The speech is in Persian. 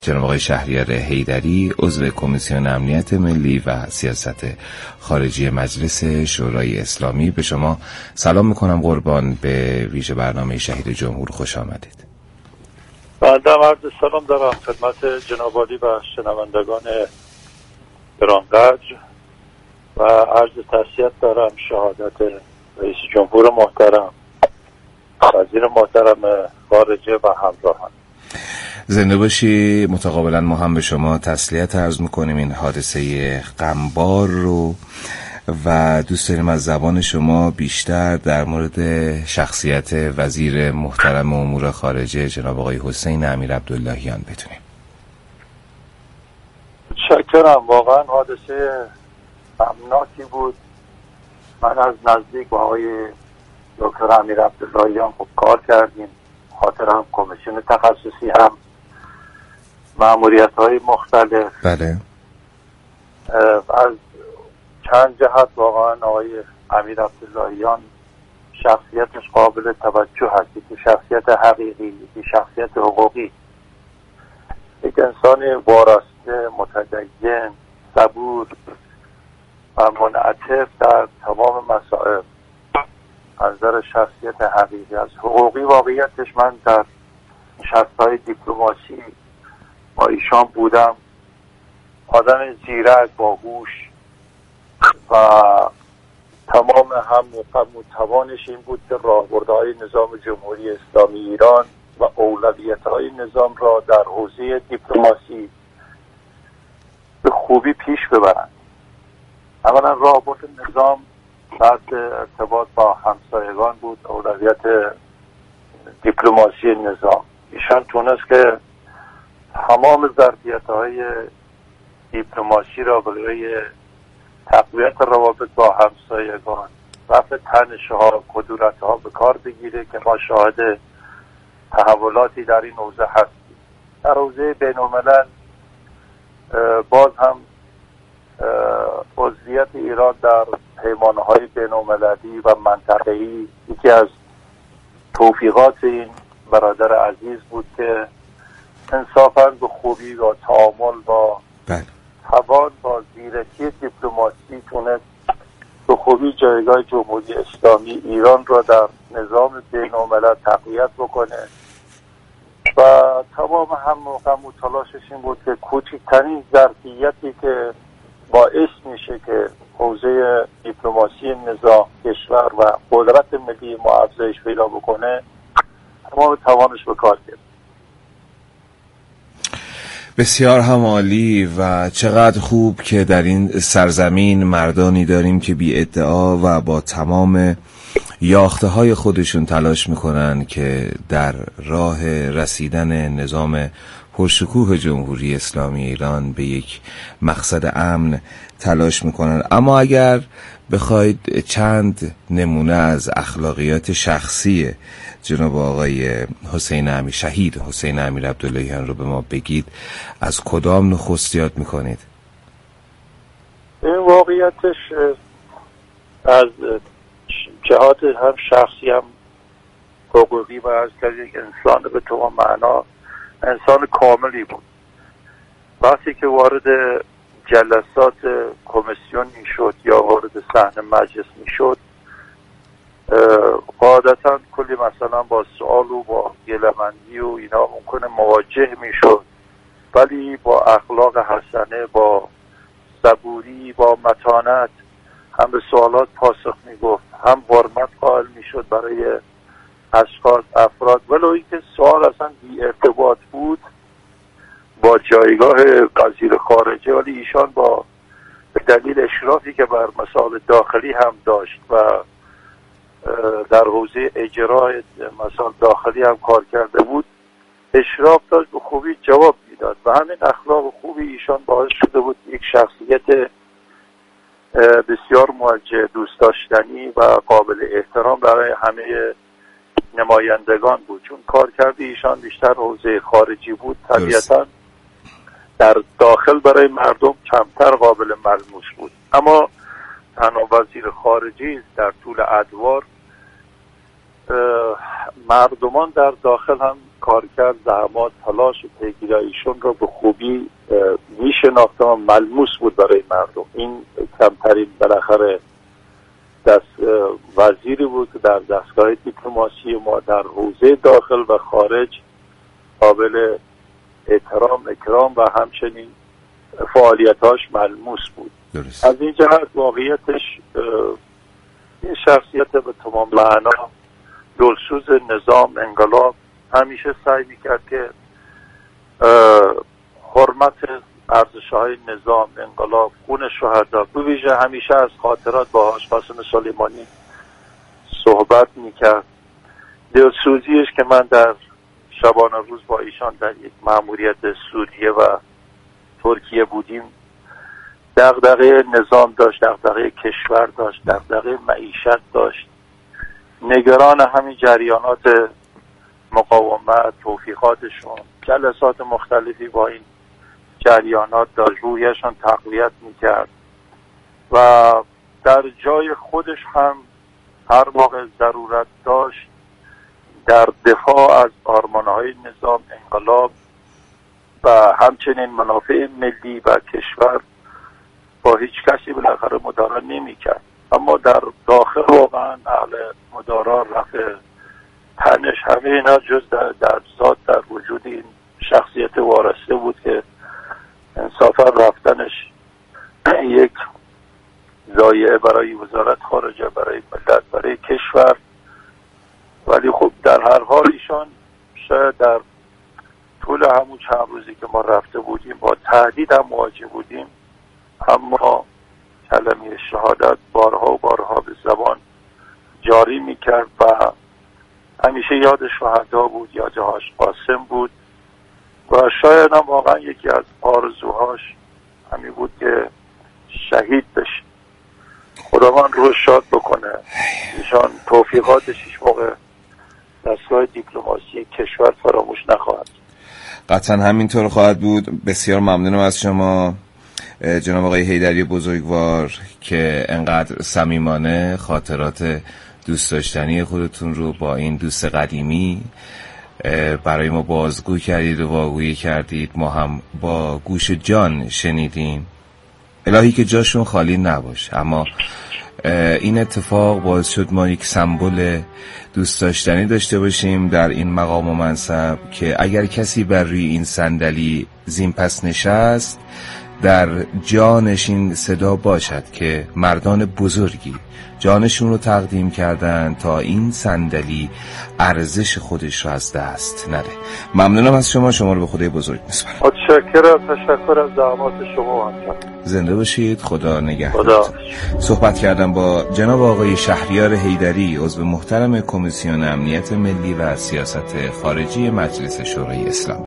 جناب آقای شهریار حیدری، عضو کمیسیون امنیت ملی و سیاست خارجی مجلس شورای اسلامی. به شما سلام میکنم قربان. به ویژه برنامه شهید جمهور خوش آمدید. بنده عرض سلام دارم خدمت جناب عالی و شنوندگان گرانقدر و عرض تسلیت دارم شهادت رئیس جمهور محترم، وزیر محترم خارجه و همراهان. زنده باشی. متقابلا ما هم به شما تسلیت عرض میکنیم این حادثه غمبار رو و دوست داریم از زبان شما بیشتر در مورد شخصیت وزیر محترم امور خارجه جناب آقای حسین امیرعبداللهیان بدونیم. متشکرم. واقعا حادثه غمناکی بود. من از نزدیک با آقای دکتر امیرعبداللهیان خوب کار کردیم، خاطر هم کمیسیون تخصصی هم مأموریت‌های مختلف. بله. از چند جهت واقعا آقای امیرعبداللهیان شخصیتش قابل توجه هست. یکی شخصیت حقیقی، یکی شخصیت حقوقی، یک انسان وارسته، متدین، صبور و منعطف در تمام مسائل. از نظر شخصیت حقیقی. از حقوقی واقعیتش من در نشست‌های دیپلماسی با ایشان بودم. آدم زیرک، باهوش و تمام هم توانش این بود که راهبردهای نظام جمهوری اسلامی ایران و اولویت‌های نظام را در حوزه دیپلماسی به خوبی پیش ببرند. اولا راهبرد نظام بعد ارتباط با همسایگان بود، اولویت دیپلماسی نظام. ایشان تونست که تمام ظرفیت‌های دیپلماسی را برای تقویت روابط با همسایگان، رفع تنش‌ها، کدورت‌ها به کار بگیره که ما شاهد تحولاتی در این حوزه هستیم. در حوزه بین‌الملل باز هم عضویت ایران در پیمانه‌های بین‌المللی و منطقه‌ای یکی از توفیقات این برادر عزیز بود که انصافاً به خوبی و تعامل با توان با زیرکی دیپلماسی تونست به خوبی جایگاه جمهوری اسلامی ایران را در نظام بین‌الملل تقویت بکنه و تمام هم و تلاشش این بود که کوچکترین ظرفیتی که باعث میشه که حوزه دیپلماسی نظام کشور و قدرت ملی ما افزایش پیدا بکنه تمام توانش به کار گرفت. بسیار هم عالی و چقدر خوب که در این سرزمین مردانی داریم که بی ادعا و با تمام یاخته های خودشون تلاش میکنن که در راه رسیدن نظام پرشکوه جمهوری اسلامی ایران به یک مقصد امن تلاش میکنن. اما اگر بخواید چند نمونه از اخلاقیات شخصی جناب آقای شهید حسین امیرعبداللهیان رو به ما بگید، از کدام نخست یاد میکنید؟ این واقعیتش از جهات هم شخصی هم حقوقی و از یک انسان به تمام معنا انسان کاملی بود. وقتی که وارد جلسات کمیسیون میشد یا وارد صحن مجلس میشد قاعدتا کلی مثلا با سوال و با گله‌مندی و اینا ممکنه مواجه میشد، ولی با اخلاق حسنه، با صبوری، با متانت هم به سوالات پاسخ میگفت، هم حرمت قائل میشد برای اشخاص افراد ولو اینکه سوال اصلا بی ارتباط بود با جایگاه وزیر خارجه، ولی ایشان با به دلیل اشرافی که بر مسائل داخلی هم داشت و در حوزه اجرای مسائل داخلی هم کار کرده بود اشراف داشت به خوبی جواب میداد و همین اخلاق خوبی ایشان باعث شده بود یک شخصیت بسیار موجه، دوست داشتنی و قابل احترام برای همه نمایندگان بود. چون کار کرده ایشان بیشتر حوزه خارجی بود، طبیعتا در داخل برای مردم کمتر قابل ملموس بود. اما تنها وزیر خارجی در طول ادوار مردمان در داخل هم کارکرد، زحمات، تلاش و پیگیریشون رو به خوبی میشناختم و ملموس بود برای مردم. این کمترین بالاخره وزیری بود که در دستگاه دیپلماسی ما در حوزه داخل و خارج قابل احترام، اکرام و همچنین فعالیتاش ملموس بود. درست. از این جهت واقعیتش این شخصیت به تمام معنا دلسوز نظام انقلاب همیشه سعی میکرد که حرمت ارزش‌های نظام انقلاب، خون شهدا، به ویژه همیشه از خاطرات با حاج قاسم سلیمانی صحبت میکرد. دلسوزیش که من در شبانه روز با ایشان در یک مأموریت سوریه و ترکیه بودیم، دغدغه نظام داشت، دغدغه کشور داشت، دغدغه معیشت داشت، نگران همین جریانات مقاومت، توفیقاتشون، جلسات مختلفی با این جریانات داشت، روحیشان تقویت میکرد و در جای خودش هم هر موقع ضرورت داشت در دفاع از آرمانهای نظام انقلاب و همچنین منافع ملی و کشور با هیچ کسی بالاخره مدارا نمیکرد. اما در داخل واقعا اهل مدارا، رفع تنش، همه اینا جز در ذات، در وجود این شخصیت وارسته بود که انصافا رفتنش یک ضایعه برای وزارت خارجه، برای ملت، برای کشور. ولی خب در هر حال ایشان شاید در طول همون چند روزی که ما رفته بودیم با تهدید هم مواجه بودیم، اما کلمه شهادت بارها و بارها به زبان جاری میکرد و همیشه یاد شهدا بود، یاد حاج قاسم بود و شاید هم واقعا یکی از آرزوهاش همین بود که شهید بشه. خداوند روح شاد بکنه. ایشان توفیقاتش هیچ موقع دستگاه دیپلماسی کشور فراموش نخواهد. قطعا همینطور خواهد بود. بسیار ممنونم از شما جناب آقای حیدری بزرگوار که انقدر صمیمانه خاطرات دوست داشتنی خودتون رو با این دوست قدیمی برای ما بازگو کردید و واگویی کردید. ما هم با گوش جان شنیدیم. الهی که جاشون خالی نباشه. اما این اتفاق باعث شد ما یک سمبل دوست داشتنی داشته باشیم در این مقام و منصب که اگر کسی بر روی این صندلی زین پس نشست در جانش این صدا باشد که مردان بزرگی جانشون رو تقدیم کردن تا این صندلی ارزش خودش رو از دست نده. ممنونم از شما. شما رو به خدای بزرگ میسپارم. تشکر از زحمات شما همچنان. زنده باشید. خدا نگهدارتون. صحبت کردم با جناب آقای شهریار حیدری، عضو محترم کمیسیون امنیت ملی و سیاست خارجی مجلس شورای اسلام.